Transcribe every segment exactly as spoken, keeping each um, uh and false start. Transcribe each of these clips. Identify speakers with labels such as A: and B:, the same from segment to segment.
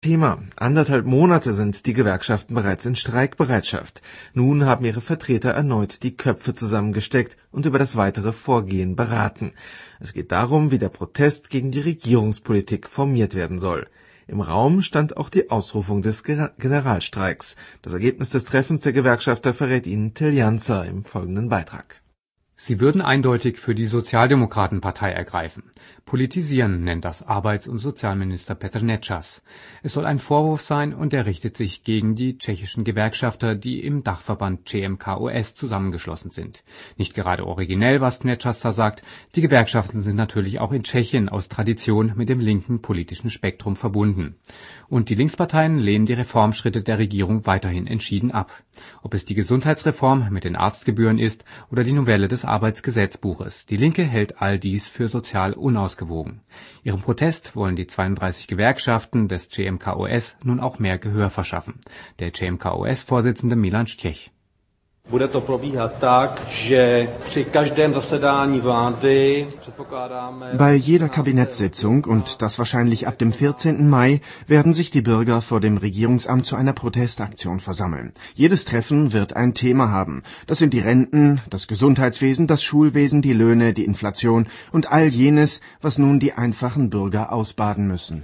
A: Thema. Anderthalb Monate sind die Gewerkschaften bereits in Streikbereitschaft. Nun haben ihre Vertreter erneut die Köpfe zusammengesteckt und über das weitere Vorgehen beraten. Es geht darum, wie der Protest gegen die Regierungspolitik formiert werden soll. Im Raum stand auch die Ausrufung des Generalstreiks. Das Ergebnis des Treffens der Gewerkschafter verrät Ihnen Till Janzer im folgenden Beitrag.
B: Sie würden eindeutig für die Sozialdemokratenpartei ergreifen. Politisieren nennt das Arbeits- und Sozialminister Petr Nečas. Es soll ein Vorwurf sein und er richtet sich gegen die tschechischen Gewerkschafter, die im Dachverband C M K O S zusammengeschlossen sind. Nicht gerade originell, was Nečas da sagt. Die Gewerkschaften sind natürlich auch in Tschechien aus Tradition mit dem linken politischen Spektrum verbunden. Und die Linksparteien lehnen die Reformschritte der Regierung weiterhin entschieden ab. Ob es die Gesundheitsreform mit den Arztgebühren ist oder die Novelle des Arbeitsgesetzbuches. Die Linke hält all dies für sozial unausgewogen. Ihrem Protest wollen die zweiunddreißig Gewerkschaften des C M K O S nun auch mehr Gehör verschaffen. Der C M K O S-Vorsitzende Milan Štěch.
C: Bude to probíhat tak, že při každém zasedání vlády předpokládáme...
D: Bei jeder Kabinettssitzung, und das wahrscheinlich ab dem vierzehnten Mai, werden sich die Bürger vor dem Regierungsamt zu einer Protestaktion versammeln. Jedes Treffen wird ein Thema haben. Das sind die Renten, das Gesundheitswesen, das Schulwesen, die Löhne, die Inflation und all jenes, was nun die einfachen Bürger ausbaden müssen.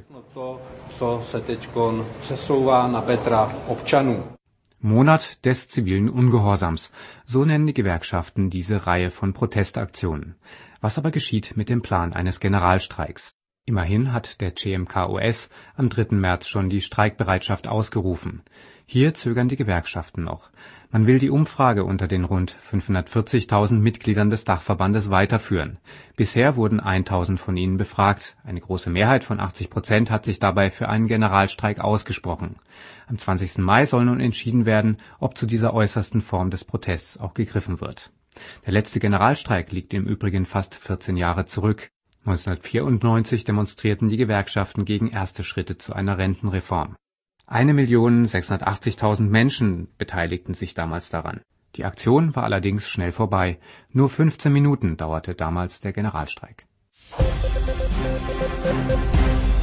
C: Co se teďkon přesouvá na bedra občanů.
B: Monat des zivilen Ungehorsams. So nennen die Gewerkschaften diese Reihe von Protestaktionen. Was aber geschieht mit dem Plan eines Generalstreiks? Immerhin hat der C M K O S am dritten März schon die Streikbereitschaft ausgerufen. Hier zögern die Gewerkschaften noch. Man will die Umfrage unter den rund fünfhundertvierzigtausend Mitgliedern des Dachverbandes weiterführen. Bisher wurden tausend von ihnen befragt. Eine große Mehrheit von achtzig Prozent hat sich dabei für einen Generalstreik ausgesprochen. Am zwanzigsten Mai soll nun entschieden werden, ob zu dieser äußersten Form des Protests auch gegriffen wird. Der letzte Generalstreik liegt im Übrigen fast vierzehn Jahre zurück. neunzehnhundertvierundneunzig demonstrierten die Gewerkschaften gegen erste Schritte zu einer Rentenreform. Eine Million sechshundertachtzigtausend Menschen beteiligten sich damals daran. Die Aktion war allerdings schnell vorbei. Nur fünfzehn Minuten dauerte damals der Generalstreik.